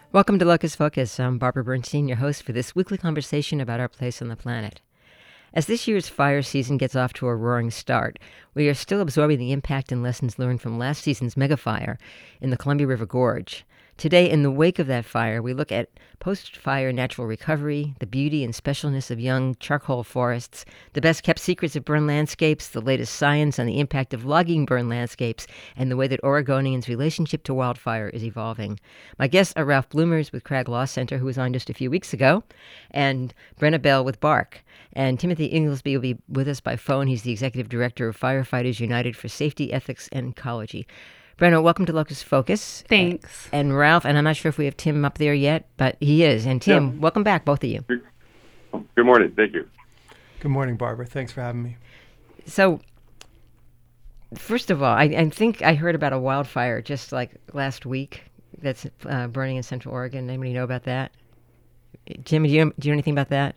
Welcome to Locus Focus. I'm Barbara Bernstein, your host for this weekly conversation about our place on the planet. As this year's fire season gets off to a roaring start, we are still absorbing the impact and lessons learned from last season's megafire in the Columbia River Gorge. Today, in the wake of that fire, we look at post-fire natural recovery, the beauty and specialness of young charcoal forests, the best-kept secrets of burned landscapes, the latest science on the impact of logging burned landscapes, and the way that Oregonians' relationship to wildfire is evolving. My guests are Ralph Bloomers with Crag Law Center, who was on just a few weeks ago, and Brenna Bell with BARC. And Timothy Inglesby will be with us by phone. He's the Executive Director of Firefighters United for Safety, Ethics, and Ecology. Brenna, welcome to Locus Focus. Thanks. And Ralph, and I'm not sure if we have Tim up there yet, but he is. And Tim, welcome back, both of you. Good morning. Thank you. Good morning, Barbara. Thanks for having me. So, first of all, I think I heard about a wildfire just like last week that's burning in Central Oregon. Anybody know about that? Jim, do you know anything about that?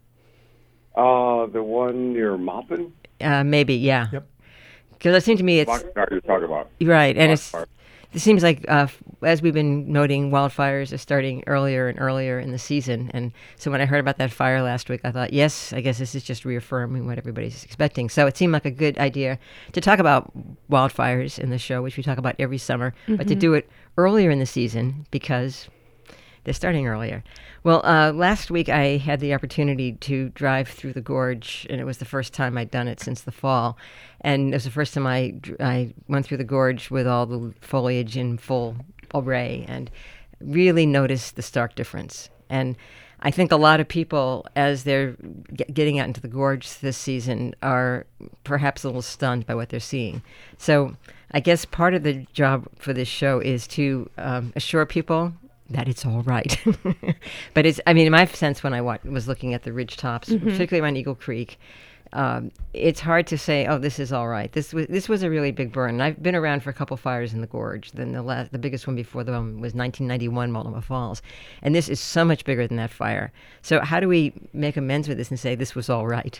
The one near Maupin? Maybe, yeah. Yep. Because it seems to me it's... Foxfire you're talking about. Right, and Foxfire. It seems like, as we've been noting, wildfires are starting earlier and earlier in the season. And so when I heard about that fire last week, I thought, yes, I guess this is just reaffirming what everybody's expecting. So it seemed like a good idea to talk about wildfires in the show, which we talk about every summer, but to do it earlier in the season because they're starting earlier. Well, last week I had the opportunity to drive through the gorge, and it was the first time I'd done it since the fall. And it was the first time I went through the gorge with all the foliage in full array and really noticed the stark difference. And I think a lot of people, as they're getting out into the gorge this season, are perhaps a little stunned by what they're seeing. So I guess part of the job for this show is to assure people that it's all right. But in my sense, when I was looking at the ridge tops, particularly around Eagle Creek, it's hard to say, oh, this is all right. This was a really big burn. And I've been around for a couple fires in the gorge. Then the biggest one before them was 1991, Multnomah Falls. And this is so much bigger than that fire. So how do we make amends with this and say this was all right?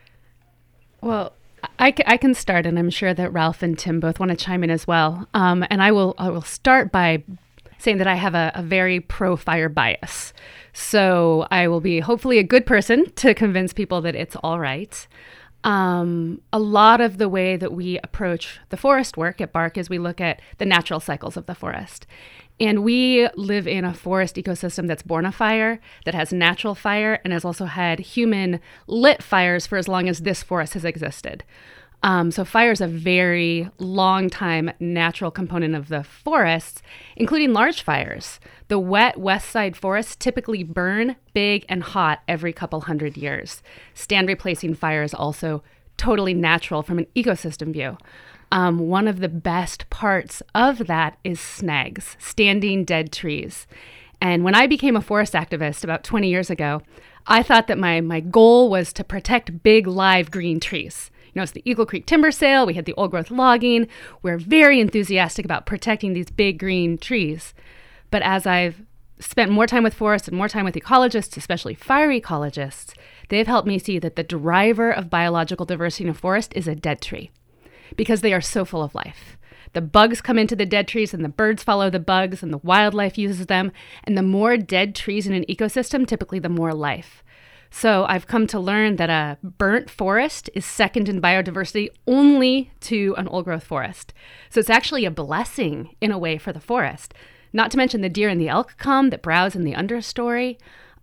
Well, I can start, and I'm sure that Ralph and Tim both want to chime in as well. And I will start by saying that I have a very pro-fire bias. So I will be hopefully a good person to convince people that it's all right. A lot of the way that we approach the forest work at BARC is we look at the natural cycles of the forest. And we live in a forest ecosystem that's born of fire, that has natural fire, and has also had human-lit fires for as long as this forest has existed. So fire is a very long time natural component of the forests, including large fires. The wet west side forests typically burn big and hot every couple hundred years. Stand replacing fire is also totally natural from an ecosystem view. One of the best parts of that is snags, standing dead trees. And when I became a forest activist about 20 years ago, I thought that my goal was to protect big live green trees. You know, it's the Eagle Creek timber sale. We had the old growth logging. We're very enthusiastic about protecting these big green trees. But as I've spent more time with forests and more time with ecologists, especially fire ecologists, they've helped me see that the driver of biological diversity in a forest is a dead tree because they are so full of life. The bugs come into the dead trees and the birds follow the bugs and the wildlife uses them. And the more dead trees in an ecosystem, typically the more life. So I've come to learn that a burnt forest is second in biodiversity only to an old-growth forest. So it's actually a blessing in a way for the forest. Not to mention the deer and the elk come that browse in the understory,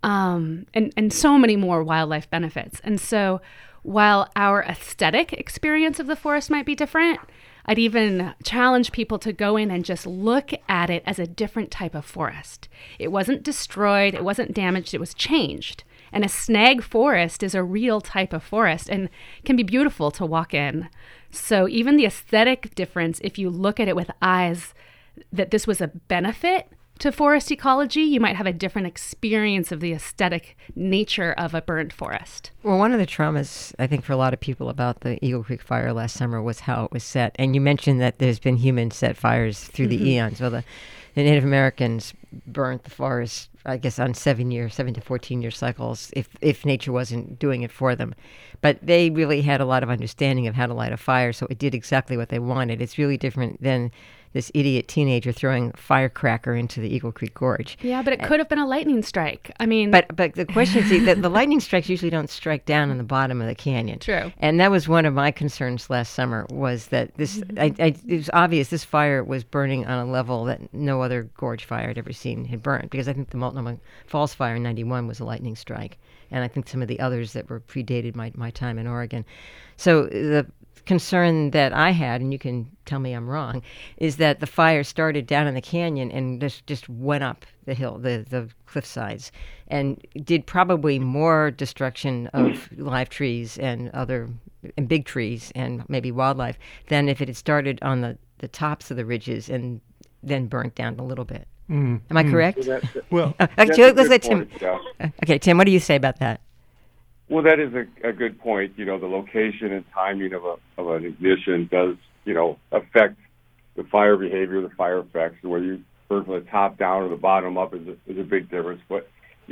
and so many more wildlife benefits. And so while our aesthetic experience of the forest might be different, I'd even challenge people to go in and just look at it as a different type of forest. It wasn't destroyed, it wasn't damaged, it was changed. And a snag forest is a real type of forest and can be beautiful to walk in. So even the aesthetic difference, if you look at it with eyes that this was a benefit to forest ecology, you might have a different experience of the aesthetic nature of a burned forest. Well, one of the traumas, I think, for a lot of people about the Eagle Creek fire last summer was how it was set. And you mentioned that there's been human-set fires through the eons. Well, the Native Americans burnt the forest, I guess, on 7 to 14-year cycles if nature wasn't doing it for them. But they really had a lot of understanding of how to light a fire, so it did exactly what they wanted. It's really different than this idiot teenager throwing a firecracker into the Eagle Creek Gorge. Yeah, but it could have been a lightning strike. I mean, but the question is, the lightning strikes usually don't strike down in the bottom of the canyon. True. And that was one of my concerns last summer, was that this, it was obvious this fire was burning on a level that no other gorge fire I'd ever seen had burned, because I think the Multnomah Falls fire in 91 was a lightning strike. And I think some of the others that were predated my time in Oregon. So the concern that I had, and you can tell me I'm wrong, is that the fire started down in the canyon and just went up the hill, the cliff sides, and did probably more destruction of live trees and big trees and maybe wildlife than if it had started on the tops of the ridges and then burnt down a little bit. Am I correct? Well, actually, let's let Tim. Okay, Tim, what do you say about that? Well, that is a good point. The location and timing of an ignition does, affect the fire behavior, the fire effects. Whether you burn from the top down or the bottom up is a big difference. But,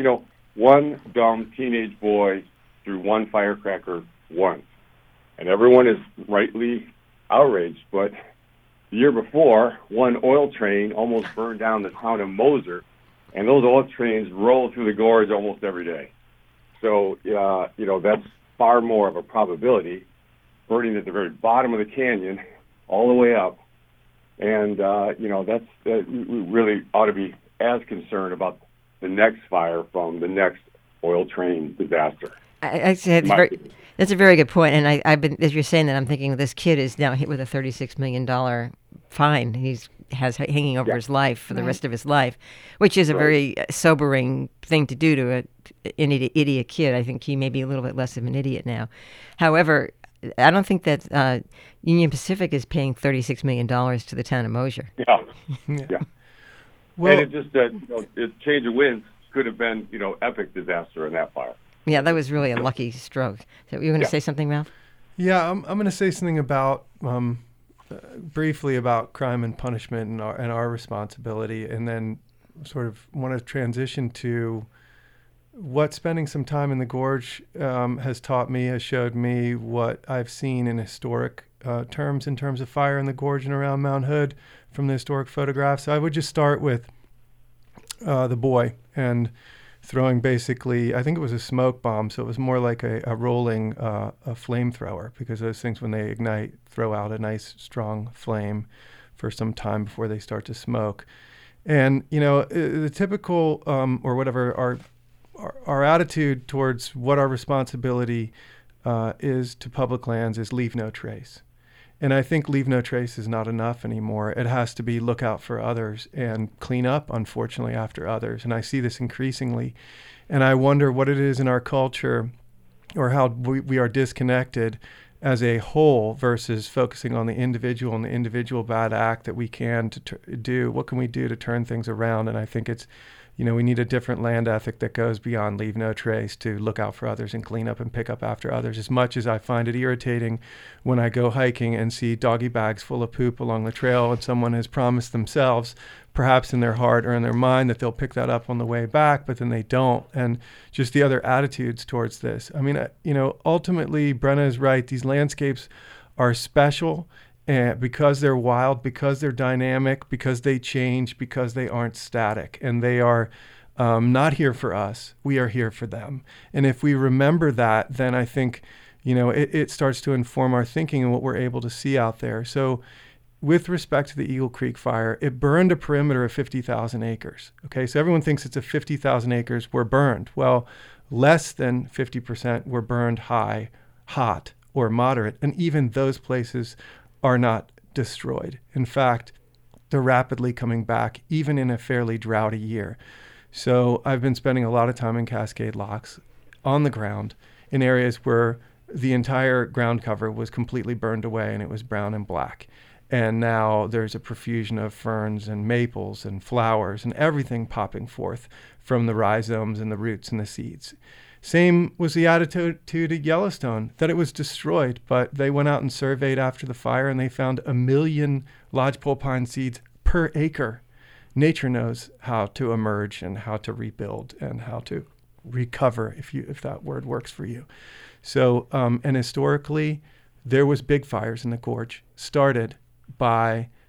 one dumb teenage boy threw one firecracker once, and everyone is rightly outraged. But the year before, one oil train almost burned down the town of Moser, and those oil trains roll through the gorge almost every day. So, that's far more of a probability, burning at the very bottom of the canyon all the way up. And, we really ought to be as concerned about the next fire from the next oil train disaster. That's a very good point. And I've been, as you're saying that, I'm thinking this kid is now hit with a $36 million fine. Has hanging over his life for the rest of his life, which is a very sobering thing to do to an idiot kid. I think he may be a little bit less of an idiot now. However, I don't think that Union Pacific is paying $36 million to the town of Moser. Yeah. Well, and it just change of winds could have been, epic disaster in that fire. Yeah, that was really a lucky stroke. So you were going to say something, Ralph? Yeah, I'm going to say something about briefly about crime and punishment and our responsibility, and then sort of want to transition to what spending some time in the gorge has taught me, has showed me what I've seen in historic terms in terms of fire in the gorge and around Mount Hood from the historic photographs. So I would just start with the boy and throwing basically, I think it was a smoke bomb, so it was more like a rolling a flamethrower, because those things, when they ignite, throw out a nice strong flame for some time before they start to smoke. And, the typical, or whatever, our attitude towards what our responsibility is to public lands is leave no trace. And I think leave no trace is not enough anymore. It has to be look out for others and clean up, unfortunately, after others. And I see this increasingly. And I wonder what it is in our culture, or how we are disconnected as a whole versus focusing on the individual and the individual bad act that we can do. What can we do to turn things around? And I think it's, we need a different land ethic that goes beyond leave no trace to look out for others and clean up and pick up after others. As much as I find it irritating when I go hiking and see doggy bags full of poop along the trail, and someone has promised themselves, perhaps in their heart or in their mind, that they'll pick that up on the way back, but then they don't. And just the other attitudes towards this. I mean, ultimately, Brenna is right. These landscapes are special. And because they're wild, because they're dynamic, because they change, because they aren't static, and they are not here for us. We are here for them. And if we remember that, then I think, it starts to inform our thinking and what we're able to see out there. So with respect to the Eagle Creek fire, it burned a perimeter of 50,000 acres. Okay, so everyone thinks it's 50,000 acres were burned. Well, less than 50% were burned hot, or moderate, and even those places are not destroyed. In fact, they're rapidly coming back, even in a fairly droughty year. So I've been spending a lot of time in Cascade Locks on the ground in areas where the entire ground cover was completely burned away and it was brown and black. And now there's a profusion of ferns and maples and flowers and everything popping forth from the rhizomes and the roots and the seeds. Same was the attitude at Yellowstone, that it was destroyed, but they went out and surveyed after the fire and they found 1 million lodgepole pine seeds per acre. Nature knows how to emerge and how to rebuild and how to recover, if that word works for you. So, and historically, there was big fires in the gorge, started by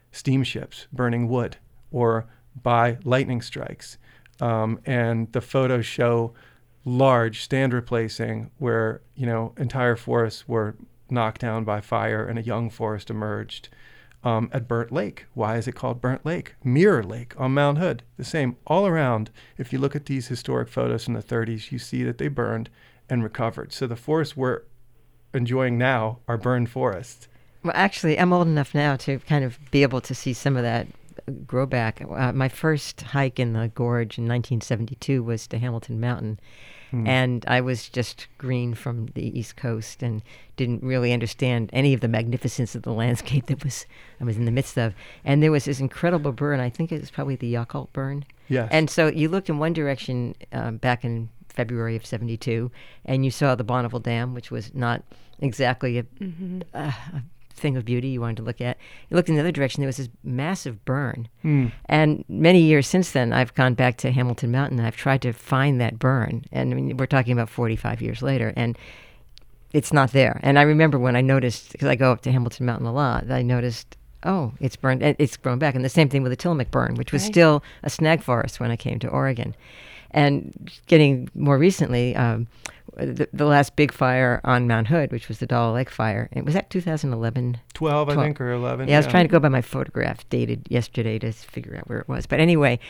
steamships burning wood or by lightning strikes. And the photos show large stand replacing where, entire forests were knocked down by fire and a young forest emerged at Burnt Lake. Why is it called Burnt Lake? Mirror Lake on Mount Hood. The same all around. If you look at these historic photos from the 30s, you see that they burned and recovered. So the forests we're enjoying now are burned forests. Well, actually, I'm old enough now to kind of be able to see some of that grow back. My first hike in the gorge in 1972 was to Hamilton Mountain. And I was just green from the East Coast and didn't really understand any of the magnificence of the landscape I was in the midst of. And there was this incredible burn. I think it was probably the Yakult burn. Yes. And so you looked in one direction back in February of 72, and you saw the Bonneville Dam, which was not exactly a thing of beauty you wanted to look at. You looked in the other direction, there was this massive burn. And many years since then, I've gone back to Hamilton Mountain and I've tried to find that burn. And I mean, we're talking about 45 years later, and it's not there. And I remember when I noticed, because I go up to Hamilton Mountain a lot, I noticed, oh, it's burned, it's grown back. And the same thing with the Tillamook burn, which was still a snag forest when I came to Oregon. And getting more recently, the last big fire on Mount Hood, which was the Dollar Lake fire, and was that 2011? 12, I think, or 11. Yeah, I was trying to go by my photograph dated yesterday to figure out where it was. But anyway,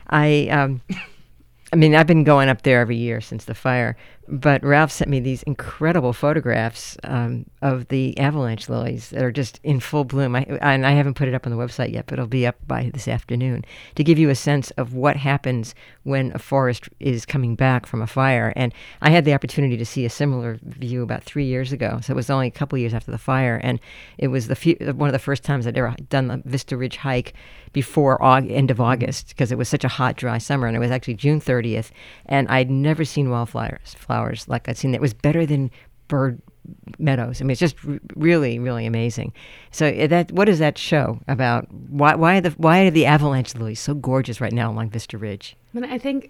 I mean, I've been going up there every year since the fire, but Ralph sent me these incredible photographs of the avalanche lilies that are just in full bloom. And I haven't put it up on the website yet, but it'll be up by this afternoon to give you a sense of what happens when a forest is coming back from a fire. And I had the opportunity to see a similar view about 3 years ago. So it was only a couple years after the fire. And it was one of the first times I'd ever done the Vista Ridge hike before end of August, because it was such a hot, dry summer. And it was actually June 30th. And I'd never seen wildflowers like I'd seen. It was better than bird meadows. I mean, it's just really, really amazing. So what does that show about why are the avalanche lilies so gorgeous right now along Vista Ridge? I think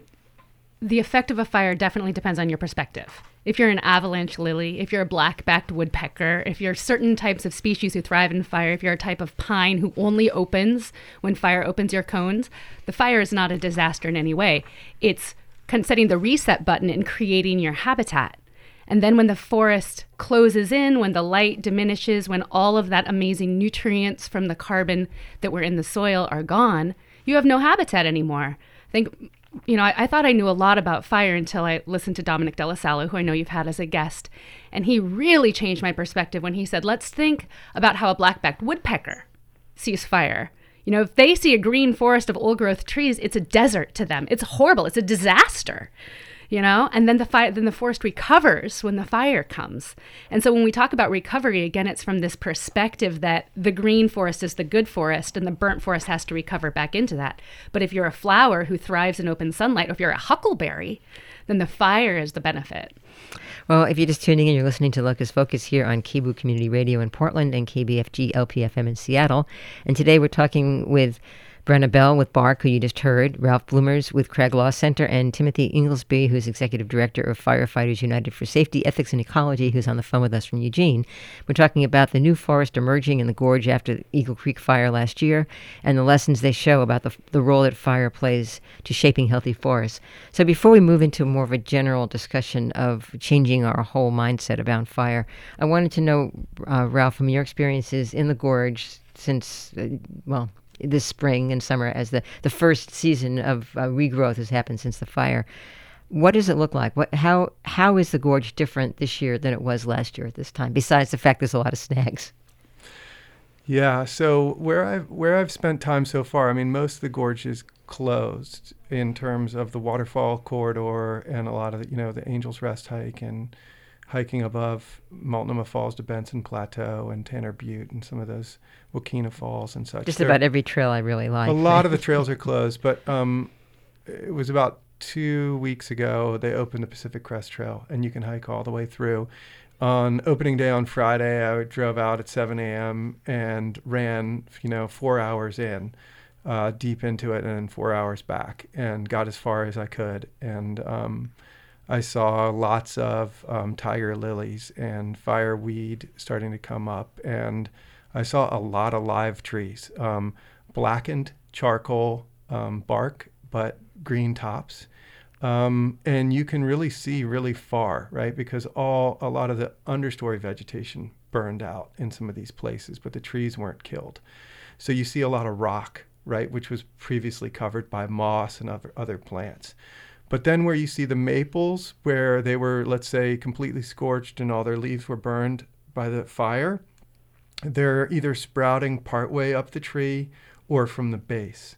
the effect of a fire definitely depends on your perspective. If you're an avalanche lily, if you're a black-backed woodpecker, if you're certain types of species who thrive in fire, if you're a type of pine who only opens when fire opens your cones, the fire is not a disaster in any way. It's setting the reset button and creating your habitat. And then when the forest closes in, when the light diminishes, when all of that amazing nutrients from the carbon that were in the soil are gone, you have no habitat anymore. I think, I thought I knew a lot about fire until I listened to Dominic Delasallo, who I know you've had as a guest. And he really changed my perspective when he said, let's think about how a black-backed woodpecker sees fire. If they see a green forest of old-growth trees, it's a desert to them. It's horrible. It's a disaster. And then the forest recovers when the fire comes. And so when we talk about recovery, again, it's from this perspective that the green forest is the good forest and the burnt forest has to recover back into that. But if you're a flower who thrives in open sunlight, or if you're a huckleberry, then the fire is the benefit. Well, if you're just tuning in, you're listening to Locust Focus here on KBOO Community Radio in Portland and KBFG LPFM in Seattle. And today we're talking with Brenna Bell with BARC, who you just heard, Ralph Bloomers with Craig Law Center, and Timothy Inglesby, who's Executive Director of Firefighters United for Safety, Ethics, and Ecology, who's on the phone with us from Eugene. We're talking about the new forest emerging in the gorge after the Eagle Creek fire last year and the lessons they show about the role that fire plays to shaping healthy forests. So before we move into more of a general discussion of changing our whole mindset about fire, I wanted to know, Ralph, from your experiences in the gorge since, this spring and summer, as the first season of regrowth has happened since the fire. What does it look like? How is the gorge different this year than it was last year at this time, besides the fact there's a lot of snags? Yeah, so where I've spent time so far, I mean, most of the gorge is closed in terms of the waterfall corridor and a lot of the Angel's Rest hike and hiking above Multnomah Falls to Benson Plateau and Tanner Butte and some of those Wakena Falls and such. Just about every trail I really like. A lot of the trails are closed, but it was about 2 weeks ago they opened the Pacific Crest Trail, and you can hike all the way through. On opening day on Friday, I drove out at 7 a.m. and ran, 4 hours in, deep into it, and then 4 hours back, and got as far as I could. And I saw lots of tiger lilies and fireweed starting to come up, and I saw a lot of live trees, blackened charcoal bark, but green tops. And you can really see really far, right? Because a lot of the understory vegetation burned out in some of these places, but the trees weren't killed. So you see a lot of rock, right, which was previously covered by moss and other plants. But then where you see the maples, where they were, let's say, completely scorched and all their leaves were burned by the fire, they're either sprouting partway up the tree or from the base,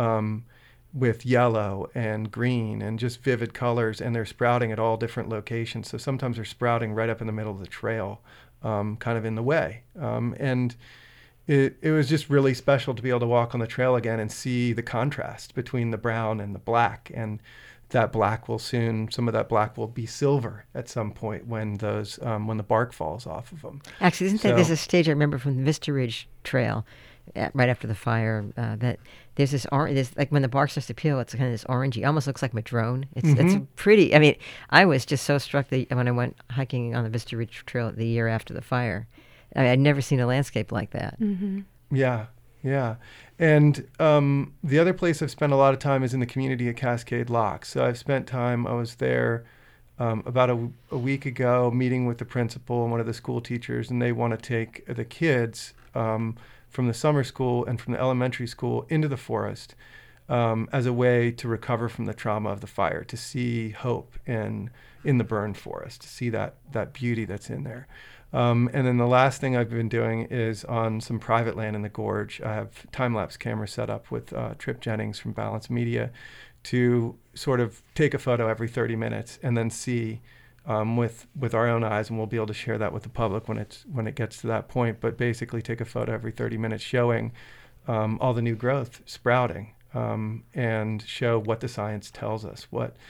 with yellow and green and just vivid colors, and they're sprouting at all different locations. So sometimes they're sprouting right up in the middle of the trail, kind of in the way. And it was just really special to be able to walk on the trail again and see the contrast between the brown and the black. And that black some of that black will be silver at some point when when the bark falls off of them. Actually, there's a stage I remember from the Vista Ridge Trail, right after the fire, that there's this there's like when the bark starts to peel, it's kind of this orangey, almost looks like madrone. It's pretty. I mean, I was just so struck that when I went hiking on the Vista Ridge Trail the year after the fire, I mean, I'd never seen a landscape like that. Mm-hmm. Yeah. And the other place I've spent a lot of time is in the community at Cascade Lock. So I was there about a week ago meeting with the principal and one of the school teachers, and they want to take the kids from the summer school and from the elementary school into the forest as a way to recover from the trauma of the fire, to see hope in the burned forest, to see that beauty that's in there. And then the last thing I've been doing is on some private land in the gorge. I have time-lapse cameras set up with Trip Jennings from Balance Media to sort of take a photo every 30 minutes and then see with our own eyes, and we'll be able to share that with the public when it gets to that point. But basically take a photo every 30 minutes showing all the new growth sprouting, and show what the science tells us,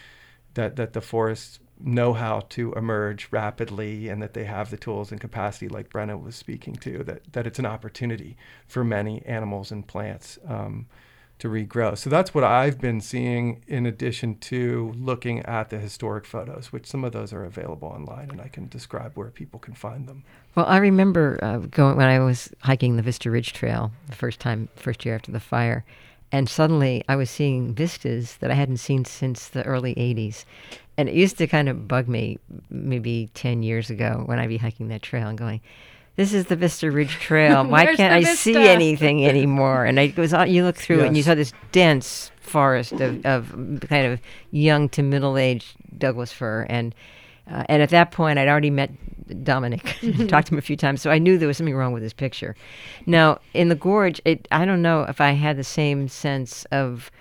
that the forests know how to emerge rapidly, and that they have the tools and capacity, like Brenna was speaking to, that it's an opportunity for many animals and plants to regrow. So that's what I've been seeing, in addition to looking at the historic photos, which some of those are available online, and I can describe where people can find them. Well, I remember going when I was hiking the Vista Ridge Trail the first year after the fire, and suddenly I was seeing vistas that I hadn't seen since the early 80s. And it used to kind of bug me maybe 10 years ago when I'd be hiking that trail and going, this is the Vista Ridge Trail. Why can't I see anything anymore? And you look through it and you saw this dense forest of kind of young to middle-aged Douglas fir. And at that point, I'd already met Dominic, talked to him a few times, so I knew there was something wrong with this picture. Now, in the gorge, I don't know if I had the same sense of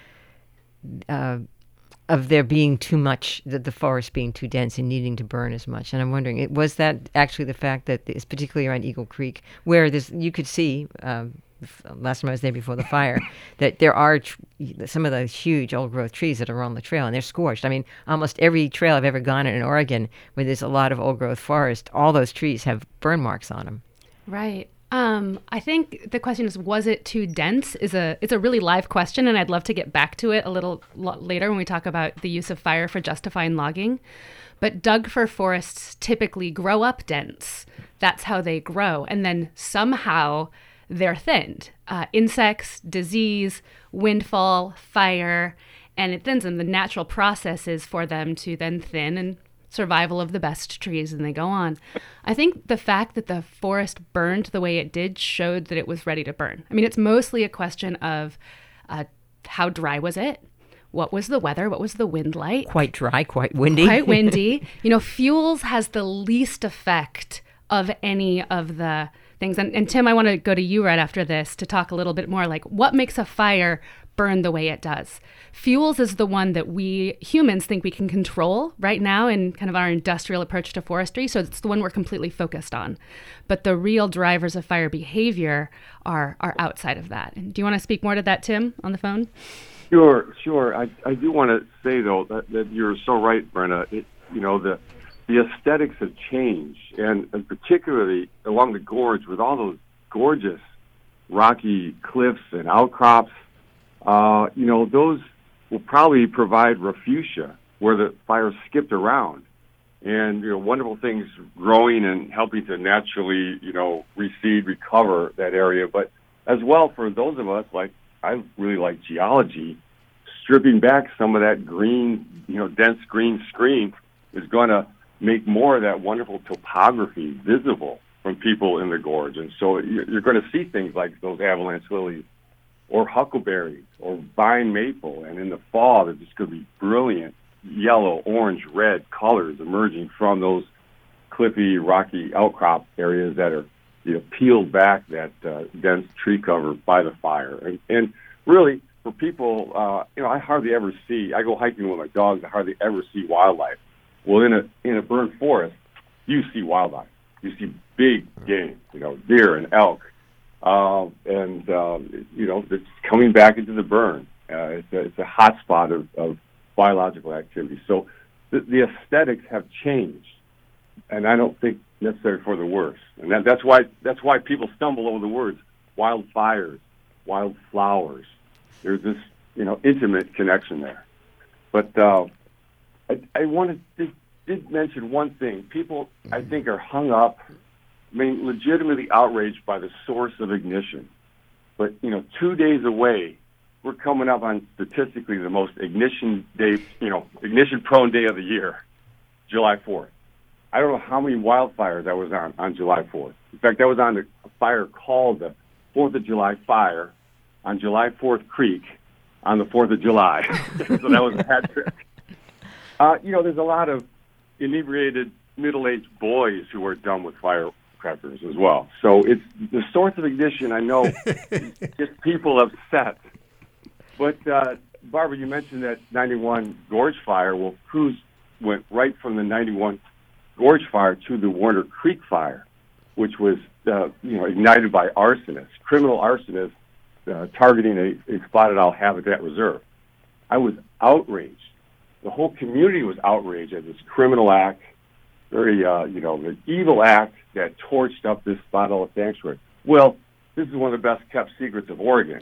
there being too much, the forest being too dense and needing to burn as much. And I'm wondering, was that actually the fact that it's particularly around Eagle Creek, where you could see, last time I was there before the fire, that there are some of the huge old growth trees that are on the trail, and they're scorched. I mean, almost every trail I've ever gone in Oregon where there's a lot of old growth forest, all those trees have burn marks on them. Right. I think the question is, was it too dense? It's a really live question, and I'd love to get back to it a little later when we talk about the use of fire for justifying logging. But Doug fir forests typically grow up dense. That's how they grow. And then somehow they're thinned. Insects, disease, windfall, fire, and it thins. And the natural process is for them to then thin, and survival of the best trees, and they go on. I think the fact that the forest burned the way it did showed that it was ready to burn. I mean, it's mostly a question of how dry was it? What was the weather? What was the wind like? Quite dry, quite windy. Quite windy. Fuels has the least effect of any of the things. And Tim, I want to go to you right after this to talk a little bit more, like, what makes a fire burn the way it does? Fuels is the one that we humans think we can control right now in kind of our industrial approach to forestry. So it's the one we're completely focused on. But the real drivers of fire behavior are outside of that. And do you want to speak more to that, Tim, on the phone? Sure. I do want to say, though, that you're so right, Brenna. The aesthetics have changed, and particularly along the gorge with all those gorgeous rocky cliffs and outcrops. Those will probably provide refugia where the fire skipped around. and wonderful things growing and helping to naturally reseed, recover that area. But as well, for those of us, like I really like geology, stripping back some of that green, dense green screen is going to make more of that wonderful topography visible from people in the gorge. And so you're going to see things like those avalanche lilies or huckleberries or vine maple. And in the fall, there's just going to be brilliant yellow, orange, red colors emerging from those cliffy, rocky outcrop areas that are peeled back that dense tree cover by the fire. And really, for people, I hardly ever I go hiking with my dogs, I hardly ever see wildlife. Well, in a burned forest, you see wildlife. You see big game, deer and elk, it's coming back into the burn. It's a hot spot of biological activity. So the aesthetics have changed, and I don't think necessarily for the worse. And that's why people stumble over the words wildfires, wildflowers. There's this intimate connection there. But I did mention one thing. People, I think, are hung up, legitimately outraged by the source of ignition. But 2 days away, we're coming up on statistically the most ignition prone day of the year, July 4th. I don't know how many wildfires I was on July 4th. In fact, I was on a fire called the 4th of July fire on July 4th Creek on the 4th of July. So that was a hat trick. There's a lot of inebriated middle-aged boys who are done with firecrackers as well. So it's the source of ignition, I know, gets people upset. But, Barbara, you mentioned that 91 Gorge fire. Well, crews went right from the 91 Gorge fire to the Warner Creek fire, which was, ignited by arsonists, criminal arsonists targeting a spotted owl habitat reserve. I was outraged. The whole community was outraged at this criminal act, very, an evil act that torched up this spotted owl sanctuary. Well, this is one of the best kept secrets of Oregon.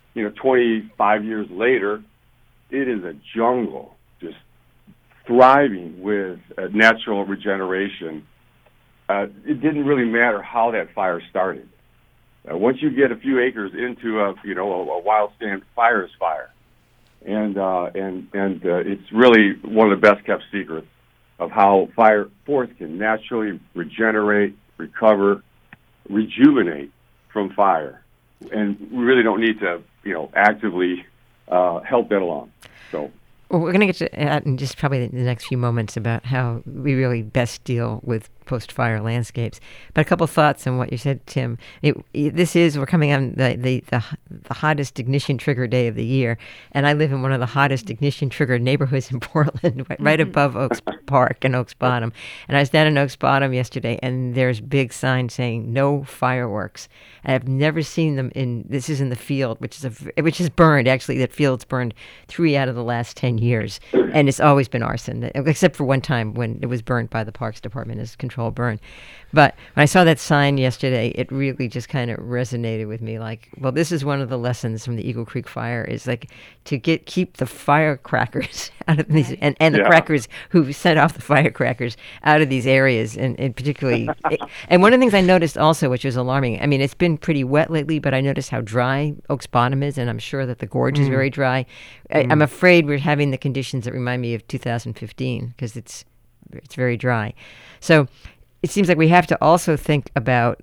25 years later, it is a jungle, just thriving with natural regeneration. It didn't really matter how that fire started. Once you get a few acres into a wild stand, fire is fire, and it's really one of the best kept secrets of how forests can naturally regenerate, recover, rejuvenate from fire, and we really don't need to actively help that along. So. Well, we're going to get to that in just probably the next few moments about how we really best deal with post-fire landscapes. But a couple of thoughts on what you said, Tim. We're coming on the hottest ignition trigger day of the year, and I live in one of the hottest ignition trigger neighborhoods in Portland, right above Oaks Park and Oaks Bottom. And I was down in Oaks Bottom yesterday, and there's big signs saying no fireworks. And I've never seen them this is in the field, which is burned. Actually, that field's burned 3 out of the last 10 years, and it's always been arson, except for one time when it was burned by the Parks Department as controlled burn. But when I saw that sign yesterday, it really just kind of resonated with me. Like, well, this is one of the lessons from the Eagle Creek fire is like to keep the firecrackers out of these and the crackers who set off the firecrackers out of these areas, and particularly. And one of the things I noticed also, which was alarming. I mean, it's been pretty wet lately, but I noticed how dry Oaks Bottom is, and I'm sure that the gorge is very dry. I'm afraid we're having the conditions that remind me of 2015 because it's very dry. So it seems like we have to also think about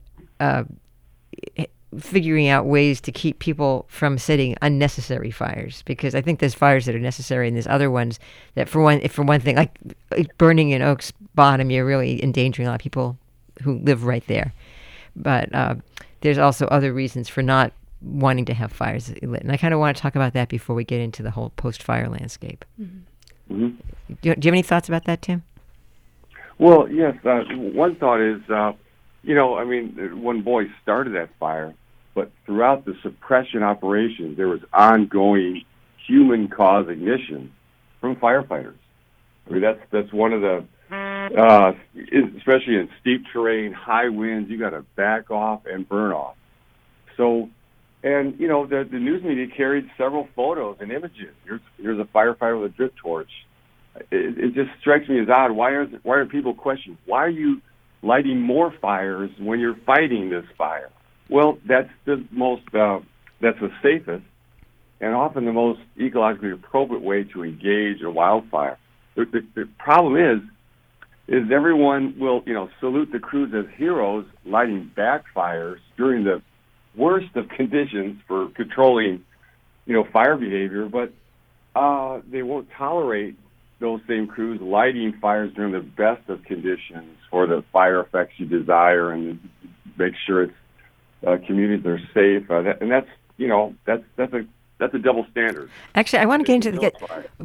figuring out ways to keep people from setting unnecessary fires, because I think there's fires that are necessary and there's other ones that for one thing, like burning in Oaks Bottom, you're really endangering a lot of people who live right there. But there's also other reasons for not wanting to have fires lit. And I kind of want to talk about that before we get into the whole post-fire landscape. Mm-hmm. Mm-hmm. Do you have any thoughts about that, Tim? Well, yes. One thought is, one boy started that fire, but throughout the suppression operations, there was ongoing human-caused ignition from firefighters. I mean, that's one of the, especially in steep terrain, high winds, you got to back off and burn off. So, and the news media carried several photos and images. Here's a firefighter with a drip torch, it just strikes me as odd. Why are people questioning? Why are you lighting more fires when you're fighting this fire? Well, that's the safest and often the most ecologically appropriate way to engage a wildfire. The problem is everyone will, salute the crews as heroes lighting backfires during the worst of conditions for controlling, fire behavior, but they won't tolerate those same crews lighting fires during the best of conditions for the fire effects you desire and make sure it's communities are safe. And that's a double standard. Actually, I want to get into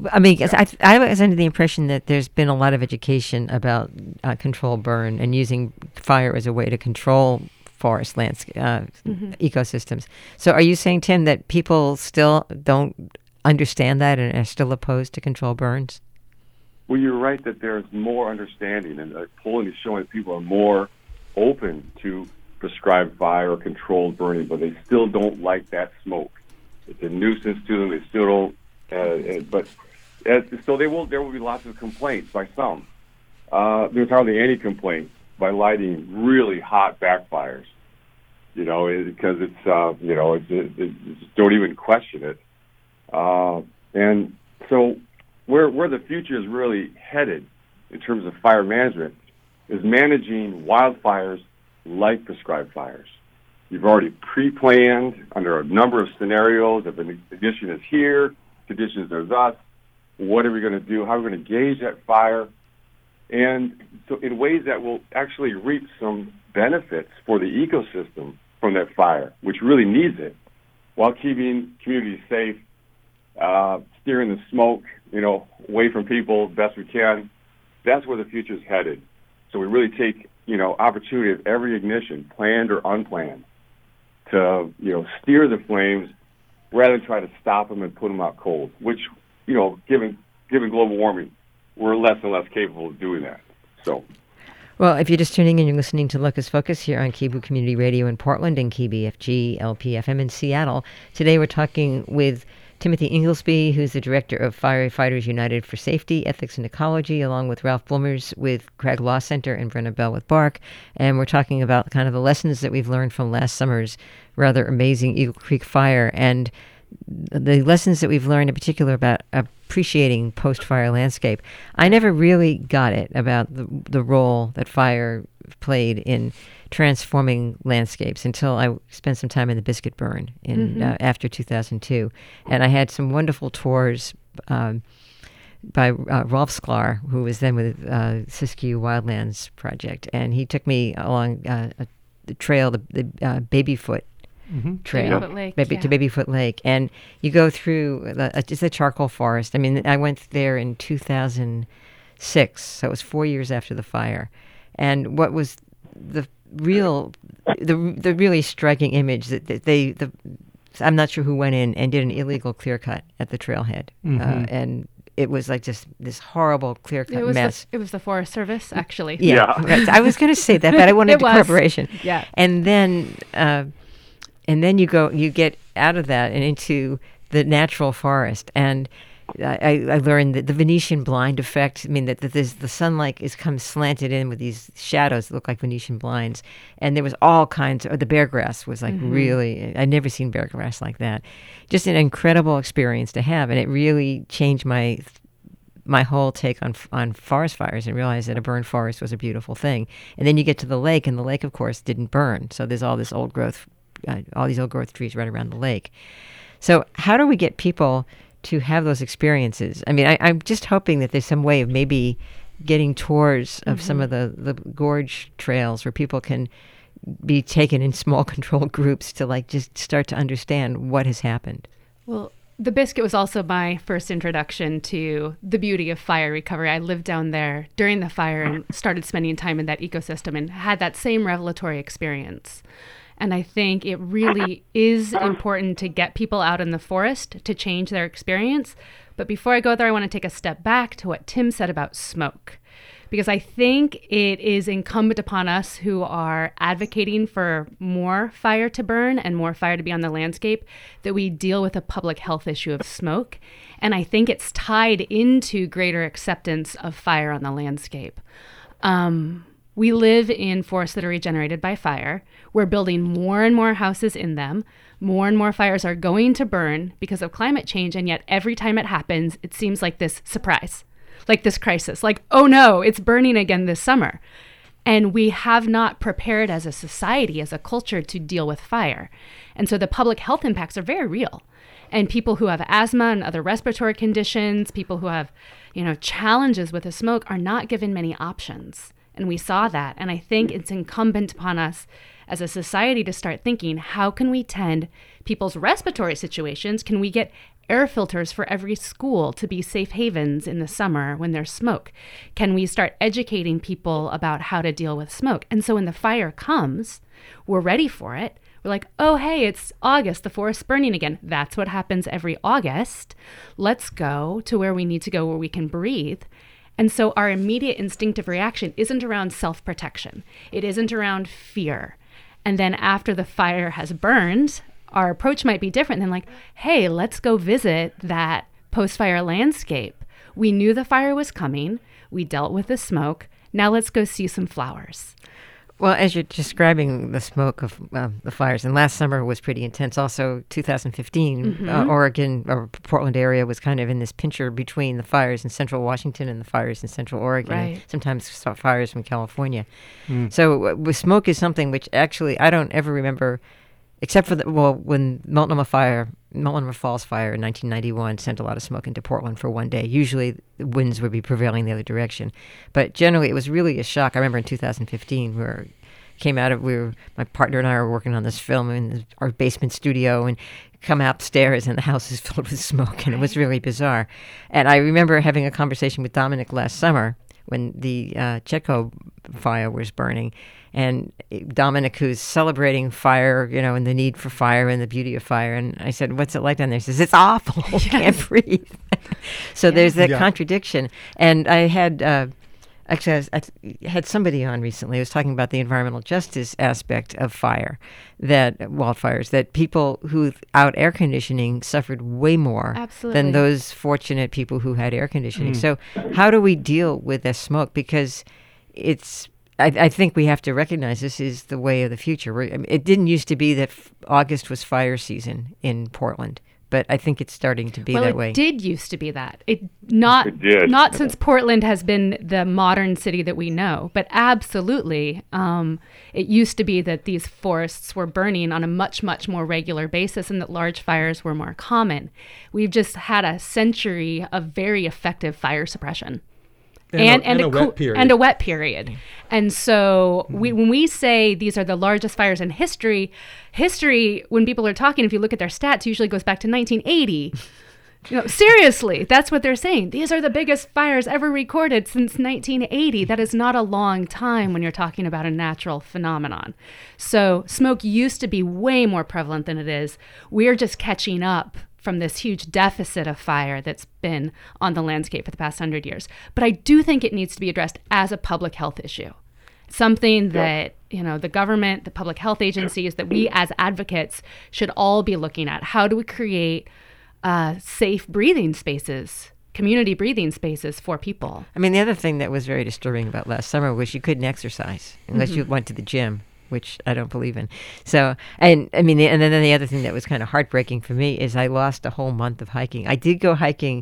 I was under the impression that there's been a lot of education about controlled burn and using fire as a way to control forest landscape ecosystems. So are you saying, Tim, that people still don't understand that and are still opposed to controlled burns? Well, you're right that there's more understanding, and polling is showing that people are more open to prescribed fire or controlled burning, but they still don't like that smoke. It's a nuisance to them. They still don't. So there will be lots of complaints by some. There's hardly any complaints by lighting really hot backfires. Because it's don't even question it. And so where the future is really headed in terms of fire management is managing wildfires like prescribed fires. You've already pre-planned under a number of scenarios. If a condition is here, conditions are thus, what are we going to do? How are we going to gauge that fire? And so in ways that will actually reap some benefits for the ecosystem from that fire, which really needs it, while keeping communities safe, steering the smoke, away from people best we can. That's where the future is headed. So we really take, opportunity of every ignition, planned or unplanned, to, steer the flames rather than try to stop them and put them out cold, which, given global warming, we're less and less capable of doing that. So. Well, if you're just tuning in, you're listening to Locust Focus here on Kibu Community Radio in Portland and KBFG LPFM in Seattle. Today we're talking with Timothy Inglesby, who's the director of Firefighters United for Safety, Ethics, and Ecology, along with Ralph Blumers with Craig Law Center and Brenna Bell with BARC. And we're talking about kind of the lessons that we've learned from last summer's rather amazing Eagle Creek fire and the lessons that we've learned in particular about appreciating post-fire landscape. I never really got it about the role that fire played in transforming landscapes until I spent some time in the Biscuit Burn after 2002. And I had some wonderful tours by Rolf Sklar, who was then with Siskiyou Wildlands Project. And he took me along the trail, the Babyfoot trail, Babyfoot Lake, to Babyfoot Lake. And you go through, it's a charcoal forest. I mean, I went there in 2006, so it was 4 years after the fire. And what was the really striking image that I'm not sure who went in and did an illegal clear cut at the trailhead, and it was like just this horrible clear cut mess. It was the Forest Service, actually. Yeah. Right. I was going to say that, but I wanted the corporation. Yeah, and then you get out of that and into the natural forest. And I learned that the Venetian blind effect, I mean, that the sunlight comes slanted in with these shadows that look like Venetian blinds. And there was all kinds of, the bear grass was like really, I'd never seen bear grass like that. Just an incredible experience to have. And it really changed my whole take on forest fires and realized that a burned forest was a beautiful thing. And then you get to the lake, and the lake, of course, didn't burn. So there's all these old growth trees right around the lake. So how do we get people to have those experiences? I mean, I'm just hoping that there's some way of maybe getting tours of some of the gorge trails where people can be taken in small controlled groups to like just start to understand what has happened. Well, the Biscuit was also my first introduction to the beauty of fire recovery. I lived down there during the fire and started spending time in that ecosystem and had that same revelatory experience. And I think it really is important to get people out in the forest to change their experience, But before I go there, I want to take a step back to what Tim said about smoke, because I think it is incumbent upon us who are advocating for more fire to burn and more fire to be on the landscape that we deal with a public health issue of smoke. And I think it's tied into greater acceptance of fire on the landscape. We live in forests that are regenerated by fire. We're building more and more houses in them. More and more fires are going to burn because of climate change. And yet every time it happens, it seems like this surprise, like this crisis, like, oh no, it's burning again this summer. And we have not prepared as a society, as a culture, to deal with fire. And so the public health impacts are very real. And people who have asthma and other respiratory conditions, people who have, challenges with the smoke are not given many options. And we saw that. And I think it's incumbent upon us as a society to start thinking, how can we tend people's respiratory situations? Can we get air filters for every school to be safe havens in the summer when there's smoke? Can we start educating people about how to deal with smoke? And so when the fire comes, we're ready for it. We're like, oh, hey, it's August, the forest's burning again. That's what happens every August. Let's go to where we need to go, where we can breathe. And so our immediate instinctive reaction isn't around self-protection. It isn't around fear. And then after the fire has burned, our approach might be different than like, hey, let's go visit that post-fire landscape. We knew the fire was coming. We dealt with the smoke. Now let's go see some flowers. Well, as you're describing the smoke of the fires, and last summer was pretty intense. Also, 2015, Oregon or Portland area was kind of in this pincher between the fires in central Washington and the fires in central Oregon. Right. And sometimes fires from California. So smoke is something which actually I don't ever remember, except for when Multnomah Falls fire in 1991 sent a lot of smoke into Portland for one day. Usually the winds would be prevailing the other direction. But generally it was really a shock. I remember in 2015 my partner and I were working on this film in our basement studio and come upstairs and the house is filled with smoke and it was really bizarre. And I remember having a conversation with Dominic last summer when the Chetco fire was burning. And Dominic, who's celebrating fire, and the need for fire and the beauty of fire. And I said, what's it like down there? He says, it's awful. Yes. Can't breathe. So there's that contradiction. And I had, I had somebody on recently who was talking about the environmental justice aspect of fire, that wildfires, that people who without air conditioning suffered way more than those fortunate people who had air conditioning. So how do we deal with this smoke? Because I think we have to recognize this is the way of the future. It didn't used to be that August was fire season in Portland, but I think it's starting to be that way. It did used to be that. Not since Portland has been the modern city that we know, but absolutely. It used to be that these forests were burning on a much, much more regular basis and that large fires were more common. We've just had a century of very effective fire suppression. And a wet period. And so when we say these are the largest fires in history, when people are talking, if you look at their stats, usually goes back to 1980. Seriously, that's what they're saying. These are the biggest fires ever recorded since 1980. That is not a long time when you're talking about a natural phenomenon. So smoke used to be way more prevalent than it is. We're just catching up from this huge deficit of fire that's been on the landscape for the past 100 years. But I do think it needs to be addressed as a public health issue. Something that, the government, the public health agencies, that we as advocates should all be looking at. How do we create safe breathing spaces, community breathing spaces for people? I mean, the other thing that was very disturbing about last summer was you couldn't exercise unless you went to the gym, which I don't believe in. So, and then the other thing that was kind of heartbreaking for me is I lost a whole month of hiking. I did go hiking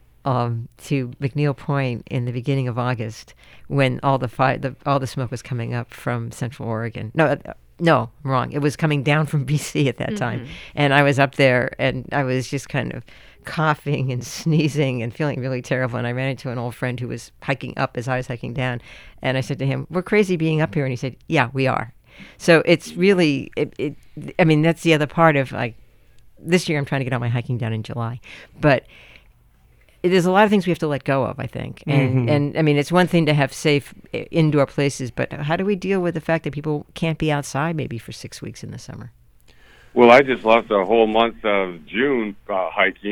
to McNeil Point in the beginning of August when all the smoke was coming up from Central Oregon. No, I'm wrong. It was coming down from BC at that time. And I was up there and I was just kind of coughing and sneezing and feeling really terrible. And I ran into an old friend who was hiking up as I was hiking down. And I said to him, we're crazy being up here. And he said, yeah, we are. So it's really, that's the other part of this year I'm trying to get on my hiking down in July. But there's a lot of things we have to let go of, I think. And it's one thing to have safe indoor places, but how do we deal with the fact that people can't be outside maybe for 6 weeks in the summer? Well, I just lost a whole month of June hiking. That's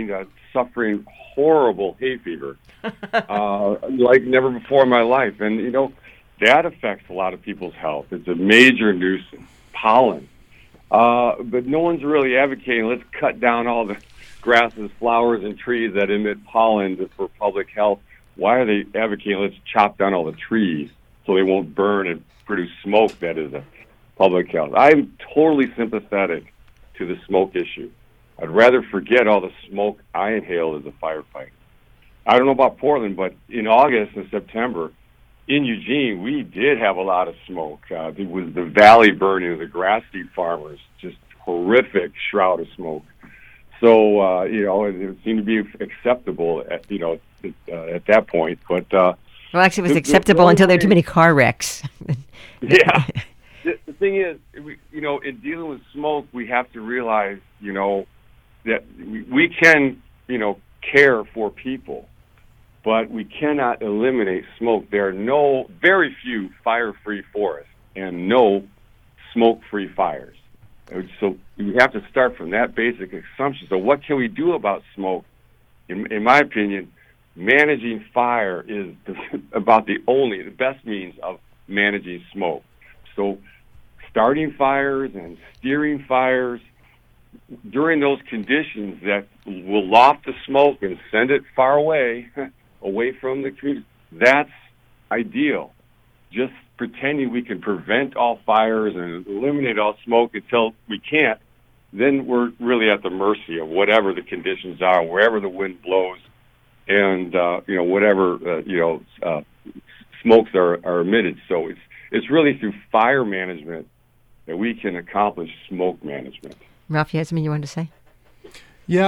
suffering horrible hay fever, like never before in my life. And, that affects a lot of people's health. It's a major nuisance, pollen. But no one's really advocating, let's cut down all the grasses, flowers, and trees that emit pollen for public health. Why are they advocating, let's chop down all the trees so they won't burn and produce smoke that is a public health? I'm totally sympathetic to the smoke issue. I'd rather forget all the smoke I inhaled as a firefighter. I don't know about Portland, but in August and September, in Eugene, we did have a lot of smoke. It was the valley burning of the grass seed farmers, just horrific shroud of smoke. So, it seemed to be acceptable at that point. But well, actually, it was acceptable until there were too many car wrecks. Yeah. The thing is, in dealing with smoke, we have to realize, that we can, care for people, but we cannot eliminate smoke. There are very few fire-free forests and no smoke-free fires. So we have to start from that basic assumption. So what can we do about smoke? In my opinion, managing fire is about the best means of managing smoke. So starting fires and steering fires during those conditions that will loft the smoke and send it far away from the community, that's ideal. Just pretending we can prevent all fires and eliminate all smoke until we can't, then we're really at the mercy of whatever the conditions are, wherever the wind blows, and whatever smokes are emitted. So it's really through fire management that we can accomplish smoke management. Ralph, you had something you wanted to say? Yeah,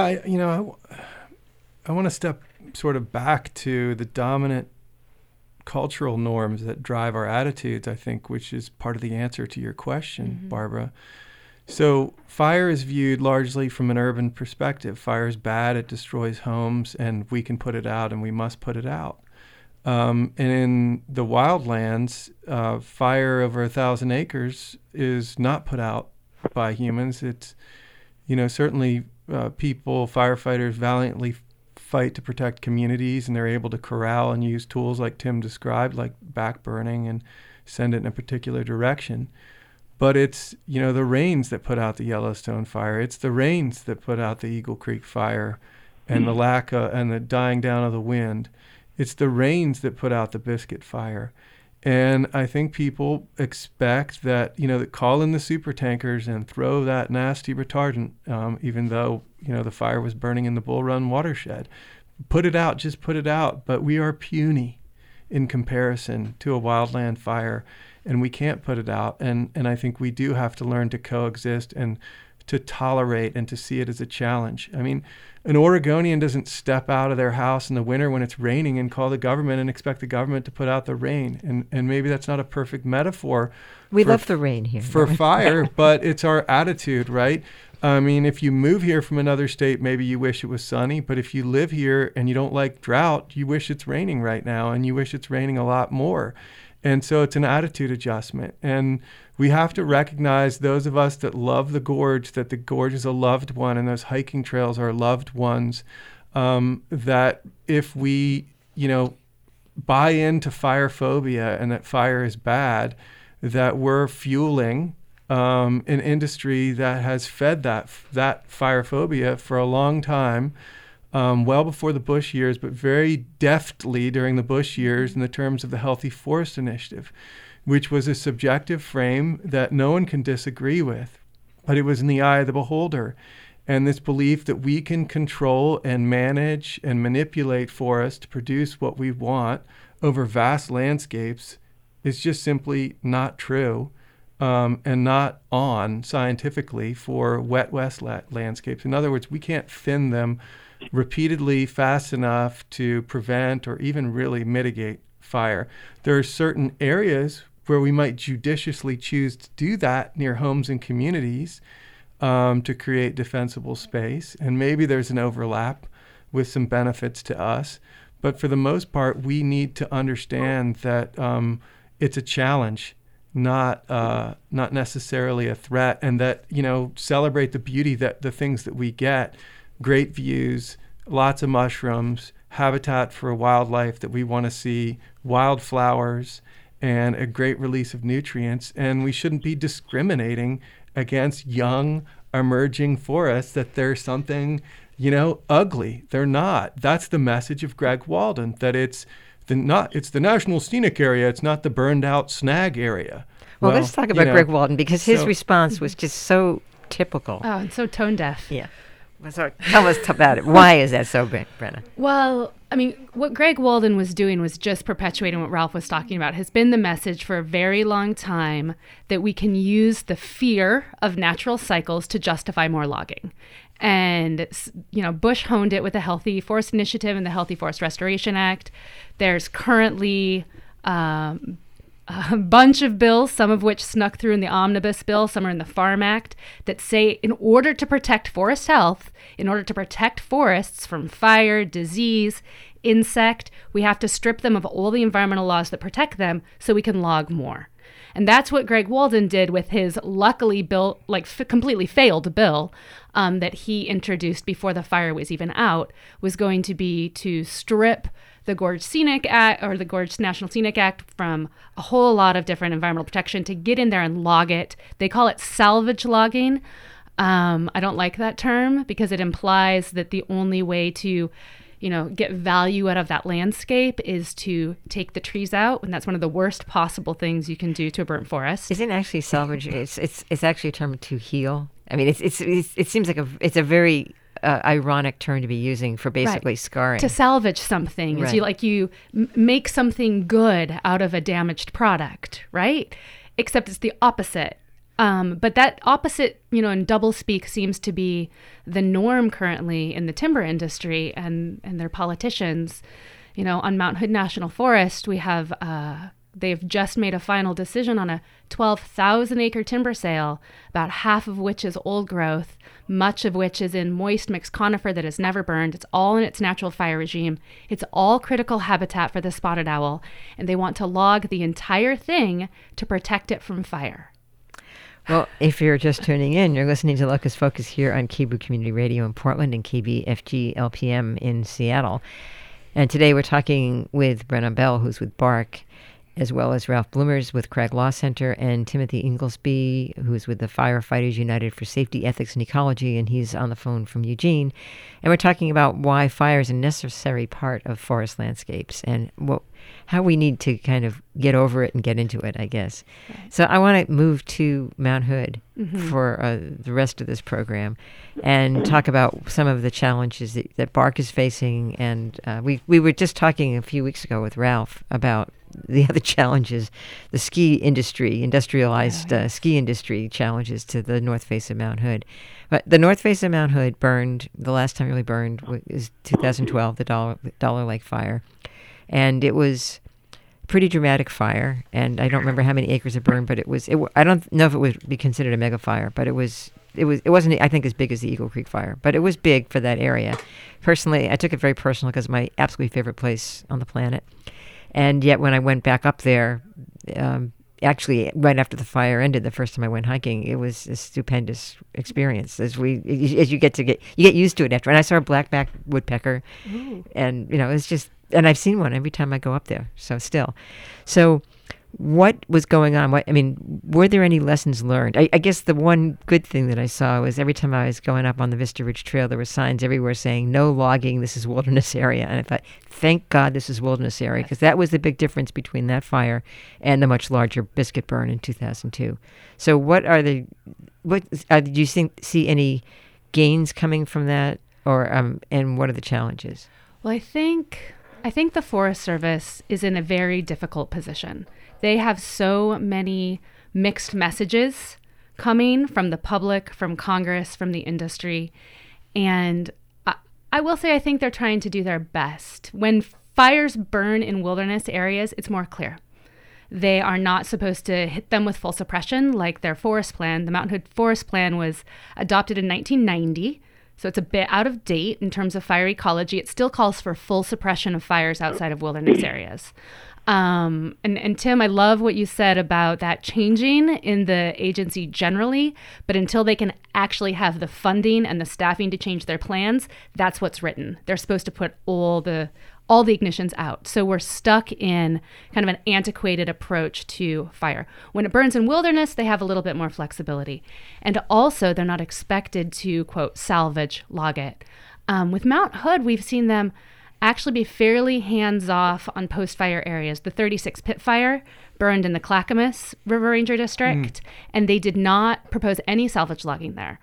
I want to step sort of back to the dominant cultural norms that drive our attitudes, I think, which is part of the answer to your question, Barbara. So fire is viewed largely from an urban perspective. Fire is bad, it destroys homes, and we can put it out, and we must put it out. And in the wildlands, fire over 1,000 acres is not put out by humans. It's, certainly people, firefighters valiantly fight to protect communities, and they're able to corral and use tools like Tim described, like backburning, and send it in a particular direction. But it's, the rains that put out the Yellowstone fire. It's the rains that put out the Eagle Creek fire and the lack of, and the dying down of the wind. It's the rains that put out the Biscuit fire. And I think people expect that, that call in the super tankers and throw that nasty retardant, even though, the fire was burning in the Bull Run watershed. Put it out, just put it out. But we are puny in comparison to a wildland fire, and we can't put it out. And I think we do have to learn to coexist and to tolerate and to see it as a challenge. I mean, an Oregonian doesn't step out of their house in the winter when it's raining and call the government and expect the government to put out the rain. And maybe that's not a perfect metaphor. We love the rain here. For fire, but it's our attitude, right? I mean, if you move here from another state, maybe you wish it was sunny. But if you live here and you don't like drought, you wish it's raining right now, and you wish it's raining a lot more. And so it's an attitude adjustment. And we have to recognize, those of us that love the gorge, that the gorge is a loved one and those hiking trails are loved ones, that if we, buy into fire phobia and that fire is bad, that we're fueling an industry that has fed that fire phobia for a long time, well before the Bush years, but very deftly during the Bush years in the terms of the Healthy Forest Initiative, which was a subjective frame that no one can disagree with, but it was in the eye of the beholder. And this belief that we can control and manage and manipulate forests to produce what we want over vast landscapes is just simply not true, and not on scientifically for wet west landscapes. In other words, we can't thin them repeatedly fast enough to prevent or even really mitigate fire. There are certain areas where we might judiciously choose to do that near homes and communities, to create defensible space. And maybe there's an overlap with some benefits to us. But for the most part, we need to understand that it's a challenge, not necessarily a threat, and that, celebrate the beauty, that the things that we get, great views, lots of mushrooms, habitat for wildlife that we want to see, wildflowers, and a great release of nutrients. And we shouldn't be discriminating against young, emerging forests that there's something, ugly. They're not. That's the message of Greg Walden, that it's the National Scenic Area. It's not the burned out snag area. Well, let's talk about Greg Walden, because his response was just so typical. Oh, and so tone deaf. Yeah. So tell us about it. Why is that so, Brenna? Well, I mean, what Greg Walden was doing was just perpetuating what Ralph was talking about. Has been the message for a very long time that we can use the fear of natural cycles to justify more logging. And, Bush honed it with the Healthy Forest Initiative and the Healthy Forest Restoration Act. There's currently a bunch of bills, some of which snuck through in the Omnibus bill, some are in the Farm Act, that say in order to protect forest health, in order to protect forests from fire, disease, insect, we have to strip them of all the environmental laws that protect them so we can log more. And that's what Greg Walden did with his luckily bill, completely failed bill that he introduced before the fire was even out, was going to be to strip the Gorge Scenic Act, or the Gorge National Scenic Act, from a whole lot of different environmental protection, to get in there and log it. They call it salvage logging. I don't like that term because it implies that the only way to, get value out of that landscape is to take the trees out, and that's one of the worst possible things you can do to a burnt forest. Isn't actually salvage? It's actually a term to heal. I mean, it seems like it's a very ironic term to be using for basically scarring. To salvage something is you make something good out of a damaged product, right? Except it's the opposite. But that opposite, in doublespeak seems to be the norm currently in the timber industry and their politicians. On Mount Hood National Forest, we have they've just made a final decision on a 12,000 acre timber sale, about half of which is old growth, much of which is in moist mixed conifer that is never burned. It's all in its natural fire regime. It's all critical habitat for the spotted owl, and they want to log the entire thing to protect it from fire. Well, if you're just tuning in, you're listening to Locust Focus here on KBOO Community Radio in Portland and KBFG LPM in Seattle. And today we're talking with Brenna Bell, who's with BARC, as well as Ralph Bloomers with Craig Law Center, and Timothy Inglesby, who's with the Firefighters United for Safety, Ethics, and Ecology, and he's on the phone from Eugene. And we're talking about why fire is a necessary part of forest landscapes and how we need to kind of get over it and get into it, I guess. Right. So I want to move to Mount Hood for the rest of this program and talk about some of the challenges that BARC is facing. And we were just talking a few weeks ago with Ralph about the other challenges, the ski industry, industrialized ski industry challenges to the north face of Mount Hood. But the north face of Mount Hood burned, the last time it really burned was 2012, the Dollar Lake fire. And it was a pretty dramatic fire. And I don't remember how many acres it burned, but I don't know if it would be considered a mega fire, but it wasn't, I think, as big as the Eagle Creek fire, but it was big for that area. Personally, I took it very personal because it's my absolutely favorite place on the planet. And yet when I went back up there, actually right after the fire ended, the first time I went hiking, it was a stupendous experience you get used to it after. And I saw a blackback woodpecker. Ooh. And, it's just, and I've seen one every time I go up there. So what was going on? Were there any lessons learned? I guess the one good thing that I saw was every time I was going up on the Vista Ridge Trail, there were signs everywhere saying, no logging, this is wilderness area. And I thought, thank God this is wilderness area, because that was the big difference between that fire and the much larger Biscuit burn in 2002. So did you see any gains coming from that, or and what are the challenges? Well, I think the Forest Service is in a very difficult position. They have so many mixed messages coming from the public, from Congress, from the industry. And I will say I think they're trying to do their best. When fires burn in wilderness areas, it's more clear. They are not supposed to hit them with full suppression like their forest plan. The Mountain Hood Forest Plan was adopted in 1990. So it's a bit out of date in terms of fire ecology. It still calls for full suppression of fires outside of wilderness areas. And Tim, I love what you said about that changing in the agency generally, but until they can actually have the funding and the staffing to change their plans, that's what's written. They're supposed to put all the ignitions out. So we're stuck in kind of an antiquated approach to fire. When it burns in wilderness, they have a little bit more flexibility. And also, they're not expected to, quote, salvage log it. With Mount Hood, we've seen them actually be fairly hands-off on post-fire areas. The 36 Pit Fire burned in the Clackamas River Ranger District, and they did not propose any salvage logging there.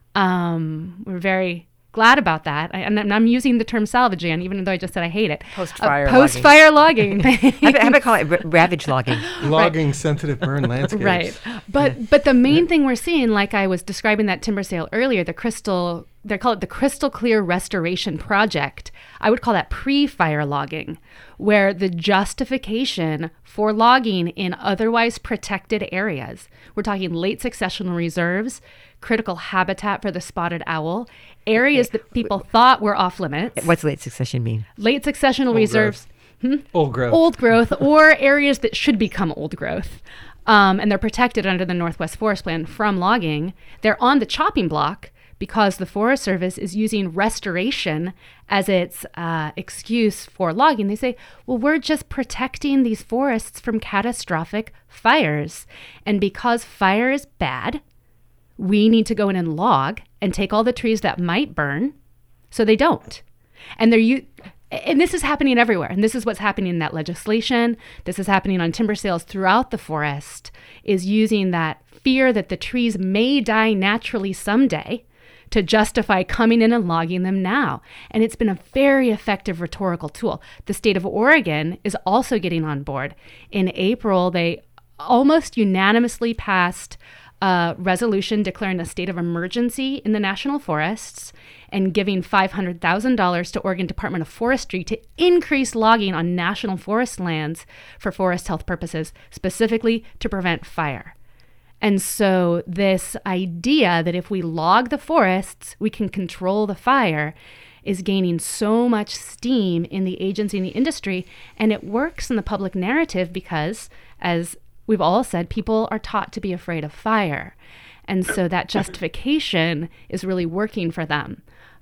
We're very glad about that. I'm using the term salvaging, even though I just said I hate it. Post-fire logging. How about call it ravage logging? Logging sensitive burn landscapes. Right. But the main thing we're seeing, like I was describing that timber sale earlier, they call it the Crystal Clear Restoration Project. I would call that pre-fire logging, where the justification for logging in otherwise protected areas, we're talking late successional reserves, critical habitat for the spotted owl, areas that people thought were off limits. What's late succession mean? Late successional reserves. Old growth. Old growth, or areas that should become old growth. And they're protected under the Northwest Forest Plan from logging. They're on the chopping block because the Forest Service is using restoration as its excuse for logging. They say, well, we're just protecting these forests from catastrophic fires. And because fire is bad, we need to go in and log and take all the trees that might burn so they don't. And this is happening everywhere. And this is what's happening in that legislation. This is happening on timber sales throughout the forest, is using that fear that the trees may die naturally someday to justify coming in and logging them now. And it's been a very effective rhetorical tool. The state of Oregon is also getting on board. In April, they almost unanimously passed a resolution declaring a state of emergency in the national forests and giving $500,000 to Oregon Department of Forestry to increase logging on national forest lands for forest health purposes, specifically to prevent fire. And so this idea that if we log the forests, we can control the fire is gaining so much steam in the agency and the industry. And it works in the public narrative because, as we've all said, people are taught to be afraid of fire. And so that justification is really working for them.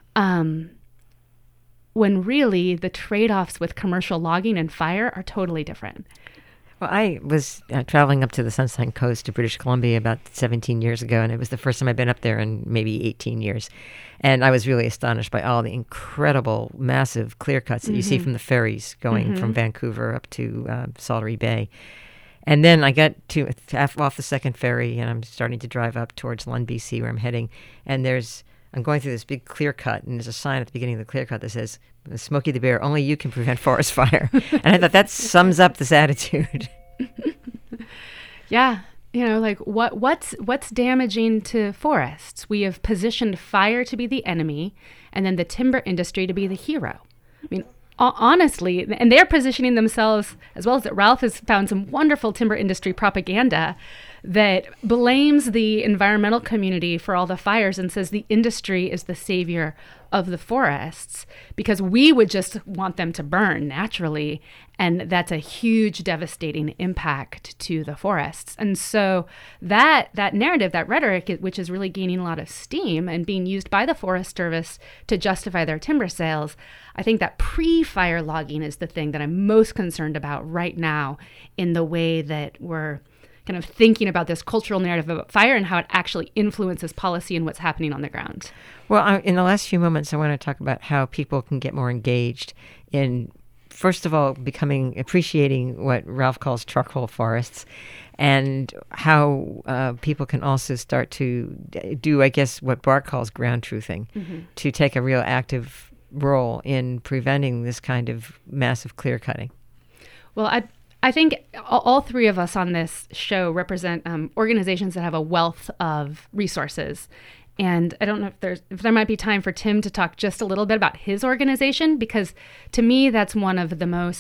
When really the trade-offs with commercial logging and fire are totally different. Well, I was traveling up to the Sunshine Coast to British Columbia about 17 years ago, and it was the first time I'd been up there in maybe 18 years. And I was really astonished by all the incredible, massive clear cuts that you see from the ferries going from Vancouver up to Saltery Bay. And then I got off the second ferry, and I'm starting to drive up towards Lund, BC, where I'm heading. And I'm going through this big clear cut, and there's a sign at the beginning of the clear cut that says, Smokey the Bear, only you can prevent forest fire. And I thought that sums up this attitude. Yeah. Like what's damaging to forests? We have positioned fire to be the enemy and then the timber industry to be the hero. I mean, honestly, and they're positioning themselves, as well as that Ralph has found some wonderful timber industry propaganda that blames the environmental community for all the fires and says the industry is the savior of the forests because we would just want them to burn naturally. And that's a huge devastating impact to the forests. And so that narrative, that rhetoric, which is really gaining a lot of steam and being used by the Forest Service to justify their timber sales, I think that pre-fire logging is the thing that I'm most concerned about right now in the way that we're kind of thinking about this cultural narrative about fire and how it actually influences policy and what's happening on the ground. Well, in the last few moments, I want to talk about how people can get more engaged in, first of all, appreciating what Ralph calls truck hole forests, and how people can also start to do, I guess, what Bart calls ground truthing, to take a real active role in preventing this kind of massive clear cutting. Well, I think all three of us on this show represent organizations that have a wealth of resources. And I don't know if there might be time for Tim to talk just a little bit about his organization, because to me, that's one of the most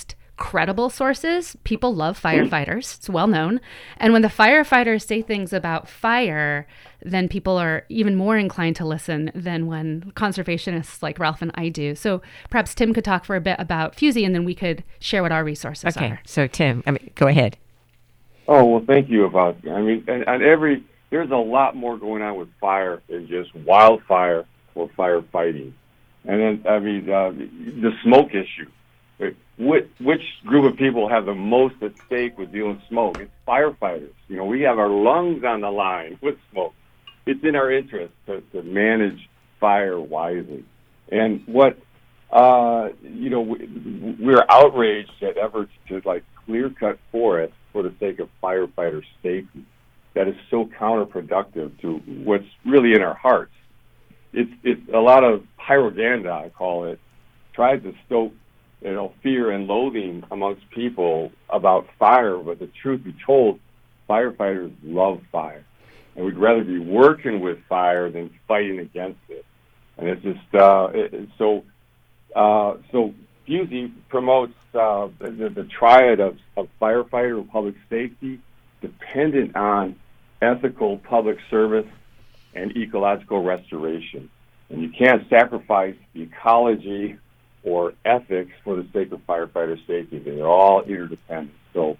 credible sources. People love firefighters. It's well known. And when the firefighters say things about fire, then people are even more inclined to listen than when conservationists like Ralph and I do. So perhaps Tim could talk for a bit about FUSI, and then we could share what our resources are. Okay, so Tim, go ahead. Oh, well, thank you there's a lot more going on with fire than just wildfire or firefighting. And then, the smoke issue. Which group of people have the most at stake with dealing with smoke? It's firefighters. We have our lungs on the line with smoke. It's in our interest to manage fire wisely. And we're outraged at efforts to clear cut forests for the sake of firefighter safety. That is so counterproductive to what's really in our hearts. It's a lot of pyroganda, I call it, tries to stoke fear and loathing amongst people about fire, but the truth be told, firefighters love fire. And we'd rather be working with fire than fighting against it. And it's just, so FUSI promotes the triad of firefighter and public safety dependent on ethical public service and ecological restoration. And you can't sacrifice the ecology or ethics for the sake of firefighter safety. They're all interdependent. So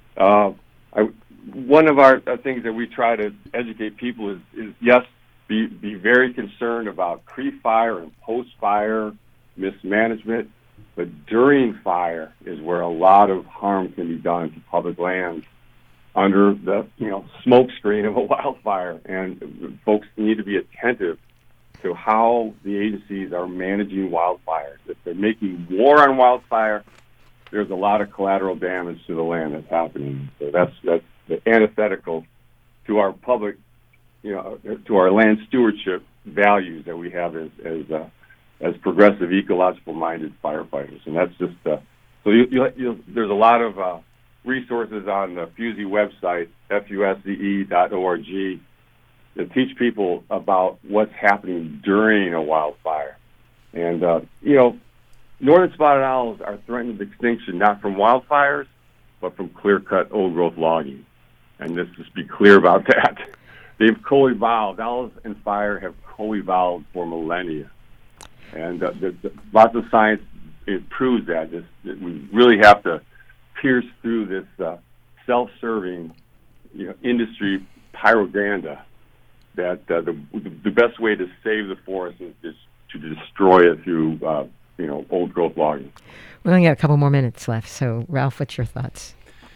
one of our things that we try to educate people is yes, be very concerned about pre-fire and post-fire mismanagement, but during fire is where a lot of harm can be done to public lands under the smoke screen of a wildfire. And folks need to be attentive to how the agencies are managing wildfires. If they're making war on wildfire, there's a lot of collateral damage to the land that's happening. So that's the antithetical to our public, to our land stewardship values that we have as progressive, ecological-minded firefighters. And that's just there's a lot of resources on the FUSI website, FUSCE.org, that teach people about what's happening during a wildfire. And, northern spotted owls are threatened with extinction not from wildfires, but from clear-cut old-growth logging. And let's just be clear about that. They've co-evolved. Owls and fire have co-evolved for millennia. And lots of science proves that. We really have to pierce through this self-serving, industry pyroganda. That the best way to save the forest is to destroy it through old growth logging. We only got a couple more minutes left. So Ralph, what's your thoughts?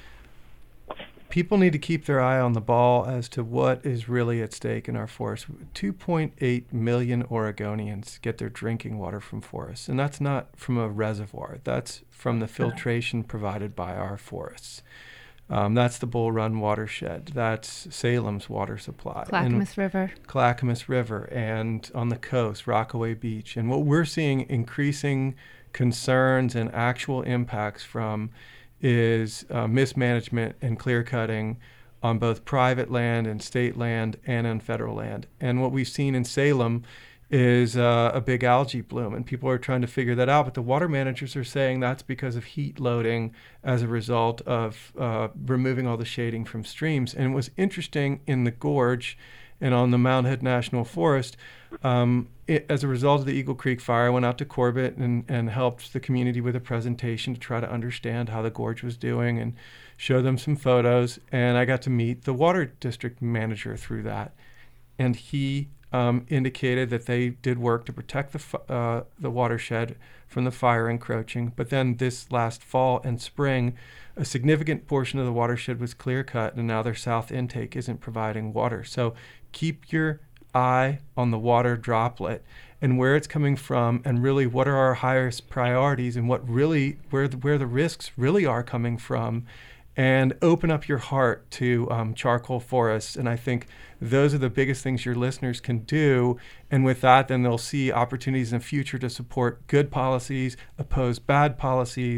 People need to keep their eye on the ball as to what is really at stake in our forests. 2.8 million Oregonians get their drinking water from forests, and that's not from a reservoir. That's from the filtration provided by our forests. That's the Bull Run watershed. That's Salem's water supply. Clackamas River, and on the coast, Rockaway Beach. And what we're seeing increasing concerns and actual impacts from is mismanagement and clear cutting on both private land and state land and on federal land. And what we've seen in Salem is a big algae bloom, and people are trying to figure that out. But the water managers are saying that's because of heat loading as a result of removing all the shading from streams. And it was interesting in the gorge and on the Mount Hood National Forest, as a result of the Eagle Creek fire, I went out to Corbett and helped the community with a presentation to try to understand how the gorge was doing and show them some photos. And I got to meet the water district manager through that. And he indicated that they did work to protect the watershed from the fire encroaching. But then this last fall and spring, a significant portion of the watershed was clear cut, and now their south intake isn't providing water. So keep your eye on the water droplet and where it's coming from, and really what are our highest priorities and what really where the risks really are coming from. And open up your heart to charcoal forests. And I think those are the biggest things your listeners can do. And with that, then they'll see opportunities in the future to support good policies, oppose bad policies,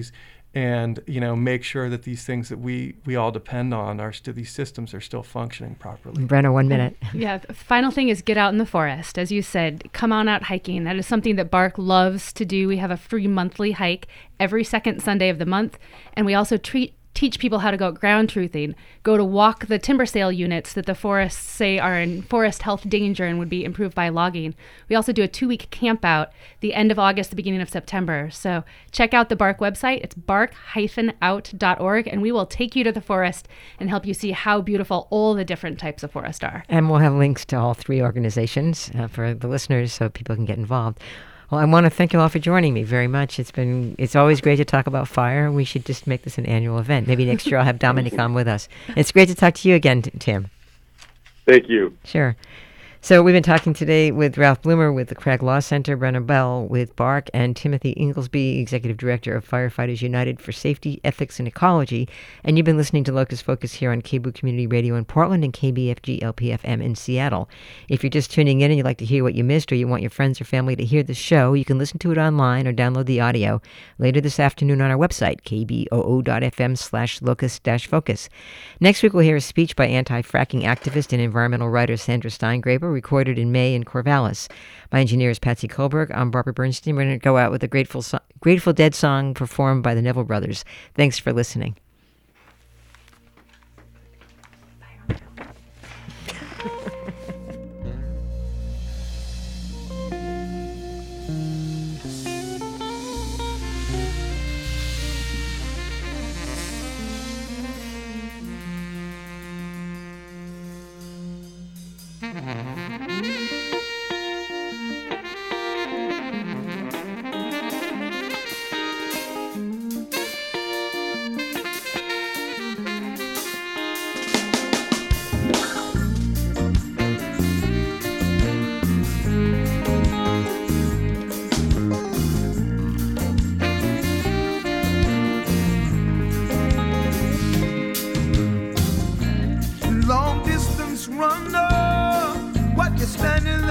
and make sure that these things that we all depend on these systems are still functioning properly. Brenna, 1 minute. Yeah, the final thing is get out in the forest. As you said, come on out hiking. That is something that BARC loves to do. We have a free monthly hike every second Sunday of the month, and we also teach people how to go ground truthing, go to walk the timber sale units that the forests say are in forest health danger and would be improved by logging. We also do a 2-week camp out the end of August, the beginning of September. So check out the BARC website. It's barc-out.org, and we will take you to the forest and help you see how beautiful all the different types of forest are. And we'll have links to all 3 organizations for the listeners so people can get involved. Well, I want to thank you all for joining me very much. It's always great to talk about fire. We should just make this an annual event. Maybe next year I'll have Dominic on with us. It's great to talk to you again, Tim. Thank you. Sure. So we've been talking today with Ralph Bloomer with the Craig Law Center, Brenna Bell with BARC, and Timothy Inglesby, Executive Director of Firefighters United for Safety, Ethics, and Ecology. And you've been listening to Locust Focus here on KBOO Community Radio in Portland and KBFG LPFM in Seattle. If you're just tuning in and you'd like to hear what you missed, or you want your friends or family to hear the show, you can listen to it online or download the audio later this afternoon on our website, kboo.fm/locust-focus. Next week we'll hear a speech by anti-fracking activist and environmental writer Sandra Steingraber, recorded in May in Corvallis. My engineer is Patsy Kohlberg. I'm Barbara Bernstein. We're going to go out with a Grateful Dead song performed by the Neville Brothers. Thanks for listening. Long distance runner, what you standing